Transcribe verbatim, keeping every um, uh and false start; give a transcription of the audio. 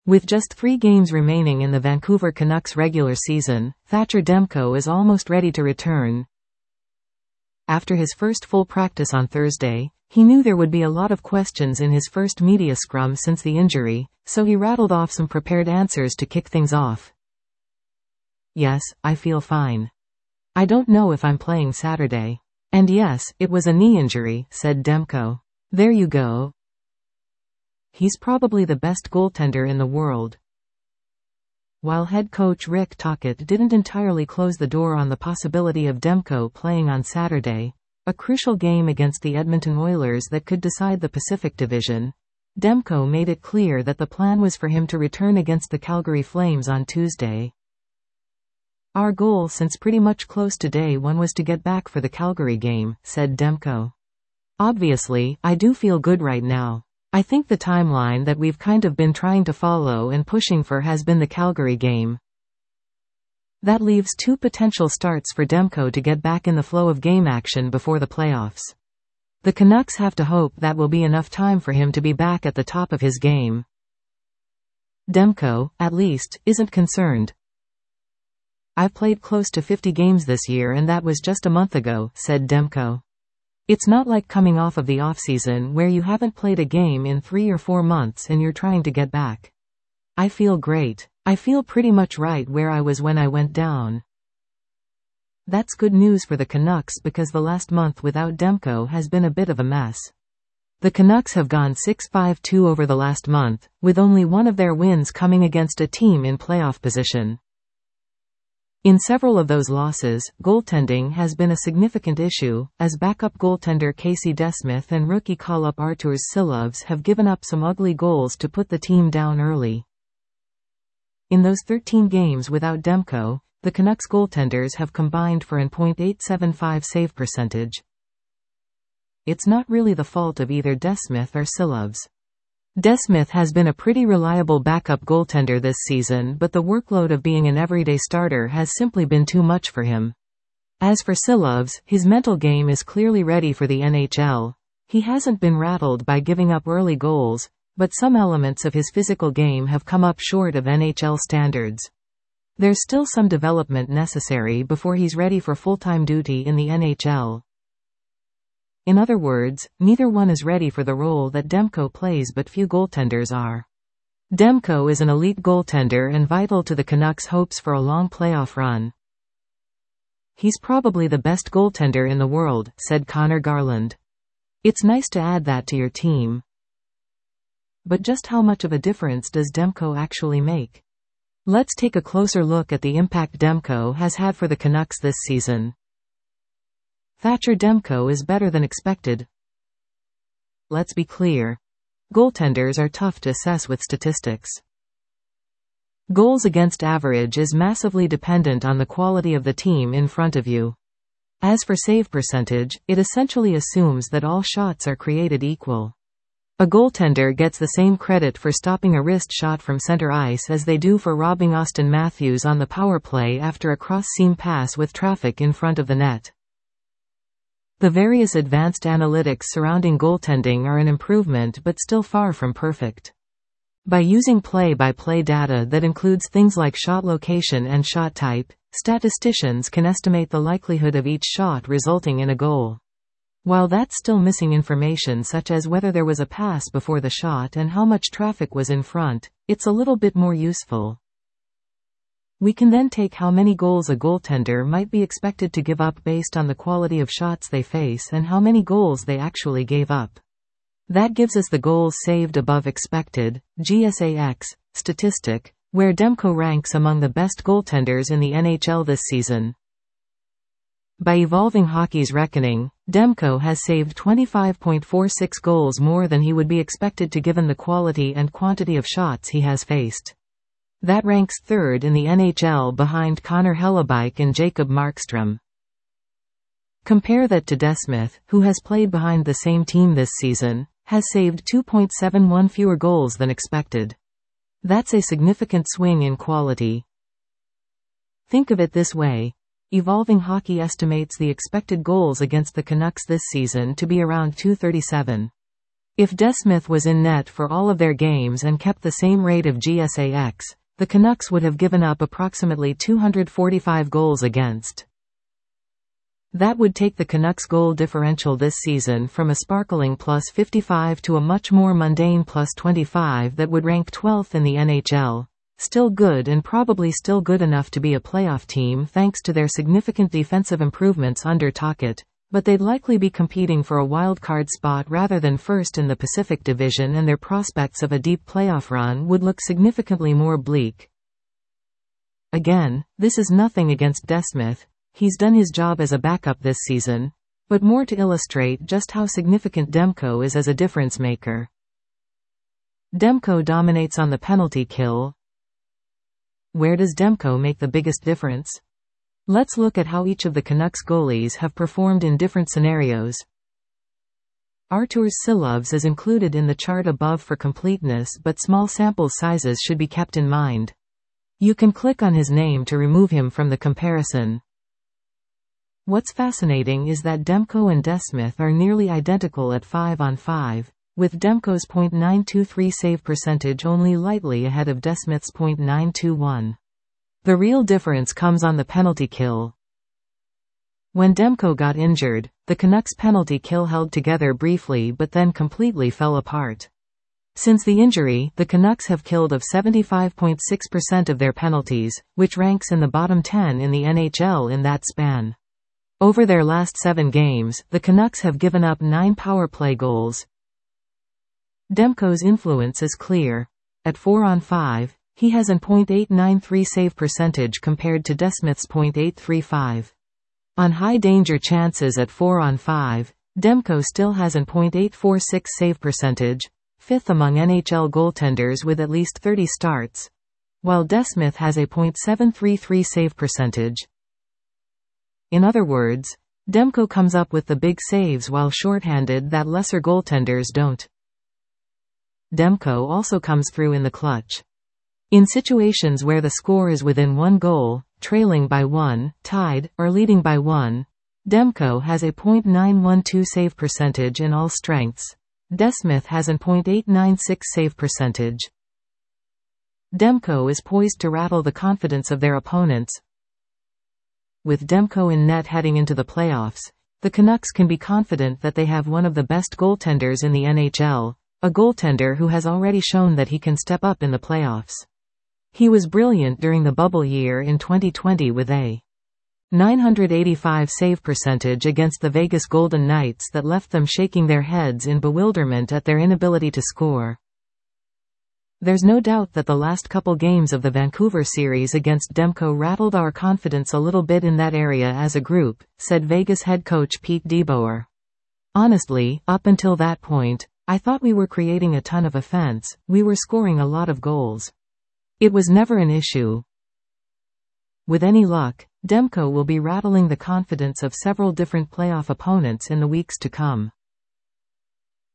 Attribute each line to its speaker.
Speaker 1: With just three games remaining in the Vancouver Canucks regular season, Thatcher Demko is almost ready to return. After his first full practice on Thursday, he knew there would be a lot of questions in his first media scrum since the injury, so he rattled off some prepared answers to kick things off. "Yes, I feel fine. I don't know if I'm playing Saturday. And yes, it was a knee injury," said Demko. "There you go. He's probably the best goaltender in the world." While head coach Rick Tocchet didn't entirely close the door on the possibility of Demko playing on Saturday, a crucial game against the Edmonton Oilers that could decide the Pacific Division, Demko made it clear that the plan was for him to return against the Calgary Flames on Tuesday. "Our goal since pretty much close to day one was to get back for the Calgary game," said Demko. "Obviously, I do feel good right now. I think the timeline that we've kind of been trying to follow and pushing for has been the Calgary game. That leaves two potential starts for Demko to get back in the flow of game action before the playoffs. The Canucks have to hope that will be enough time for him to be back at the top of his game." Demko, at least, isn't concerned. "I've played close to fifty games this year and that was just a month ago," said Demko. "It's not like coming off of the offseason where you haven't played a game in three or four months and you're trying to get back. I feel great. I feel pretty much right where I was when I went down." That's good news for the Canucks because the last month without Demko has been a bit of a mess. The Canucks have gone six five two over the last month, with only one of their wins coming against a team in playoff position. In several of those losses, goaltending has been a significant issue, as backup goaltender Casey DeSmith and rookie call-up Arturs Silovs have given up some ugly goals to put the team down early. In those thirteen games without Demko, the Canucks goaltenders have combined for an point eight seven five save percentage. It's not really the fault of either DeSmith or Silovs. DeSmith has been a pretty reliable backup goaltender this season, but the workload of being an everyday starter has simply been too much for him. As for Silovs, his mental game is clearly ready for the N H L. He hasn't been rattled by giving up early goals, but some elements of his physical game have come up short of N H L standards. There's still some development necessary before he's ready for full-time duty in the N H L. In other words, neither one is ready for the role that Demko plays, but few goaltenders are. Demko is an elite goaltender and vital to the Canucks' hopes for a long playoff run. "He's probably the best goaltender in the world," said Connor Garland. "It's nice to add that to your team. But just how much of a difference does Demko actually make? Let's take a closer look at the impact Demko has had for the Canucks this season. Thatcher Demko is better than expected. Let's be clear. Goaltenders are tough to assess with statistics. Goals against average is massively dependent on the quality of the team in front of you. As for save percentage, it essentially assumes that all shots are created equal. A goaltender gets the same credit for stopping a wrist shot from center ice as they do for robbing Auston Matthews on the power play after a cross-seam pass with traffic in front of the net. The various advanced analytics surrounding goaltending are an improvement but still far from perfect. By using play-by-play data that includes things like shot location and shot type, statisticians can estimate the likelihood of each shot resulting in a goal. While that's still missing information such as whether there was a pass before the shot and how much traffic was in front, it's a little bit more useful. We can then take how many goals a goaltender might be expected to give up based on the quality of shots they face and how many goals they actually gave up. That gives us the goals saved above expected, G S A X, statistic, where Demko ranks among the best goaltenders in the N H L this season. By Evolving Hockey's reckoning, Demko has saved twenty-five point four six goals more than he would be expected to given the quality and quantity of shots he has faced. That ranks third in the N H L behind Connor Hellebuyck and Jacob Markstrom. Compare that to DeSmith, who has played behind the same team this season, has saved two point seven one fewer goals than expected. That's a significant swing in quality. Think of it this way. Evolving Hockey estimates the expected goals against the Canucks this season to be around two thirty-seven. If DeSmith was in net for all of their games and kept the same rate of G S A X, the Canucks would have given up approximately two hundred forty-five goals against. That would take the Canucks' goal differential this season from a sparkling plus fifty-five to a much more mundane plus twenty-five that would rank twelfth in the N H L. Still good and probably still good enough to be a playoff team thanks to their significant defensive improvements under Tocchet, but they'd likely be competing for a wild card spot rather than first in the Pacific Division, and their prospects of a deep playoff run would look significantly more bleak. Again, this is nothing against DeSmith. He's done his job as a backup this season, but more to illustrate just how significant Demko is as a difference maker. Demko dominates on the penalty kill. Where does Demko make the biggest difference? Let's look at how each of the Canucks goalies have performed in different scenarios. Arturs Silovs is included in the chart above for completeness, but small sample sizes should be kept in mind. You can click on his name to remove him from the comparison. What's fascinating is that Demko and DeSmith are nearly identical at five on five, with Demko's point nine two three save percentage only lightly ahead of DeSmith's point nine two one. The real difference comes on the penalty kill. When Demko got injured, the Canucks' penalty kill held together briefly but then completely fell apart. Since the injury, the Canucks have killed of seventy-five point six percent of their penalties, which ranks in the bottom ten in the N H L in that span. Over their last seven games, the Canucks have given up nine power play goals. Demko's influence is clear. At four on five, he has an point eight nine three save percentage compared to DeSmith's point eight three five. On high danger chances at four on five, Demko still has an point eight four six save percentage, fifth among N H L goaltenders with at least thirty starts, while DeSmith has a point seven three three save percentage. In other words, Demko comes up with the big saves while shorthanded that lesser goaltenders don't. Demko also comes through in the clutch. In situations where the score is within one goal, trailing by one, tied, or leading by one, Demko has a point nine one two save percentage in all strengths. DeSmith has an point eight nine six save percentage. Demko is poised to rattle the confidence of their opponents. With Demko in net heading into the playoffs, the Canucks can be confident that they have one of the best goaltenders in the N H L, a goaltender who has already shown that he can step up in the playoffs. He was brilliant during the bubble year in twenty twenty with a nine eighty-five save percentage against the Vegas Golden Knights that left them shaking their heads in bewilderment at their inability to score. There's no doubt that the last couple games of the Vancouver series against Demko rattled our confidence a little bit in that area as a group, said Vegas head coach Pete DeBoer. Honestly, up until that point, I thought we were creating a ton of offense, we were scoring a lot of goals. It was never an issue. With any luck, Demko will be rattling the confidence of several different playoff opponents in the weeks to come.